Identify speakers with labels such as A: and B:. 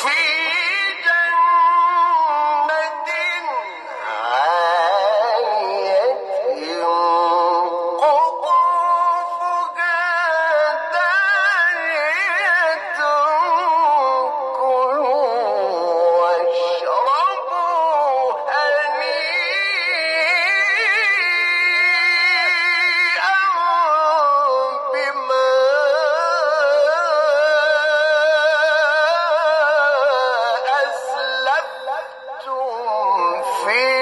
A: في جنة عالية قطوفها دانية كلوا واشربوا هنيئا بما أسلفتم في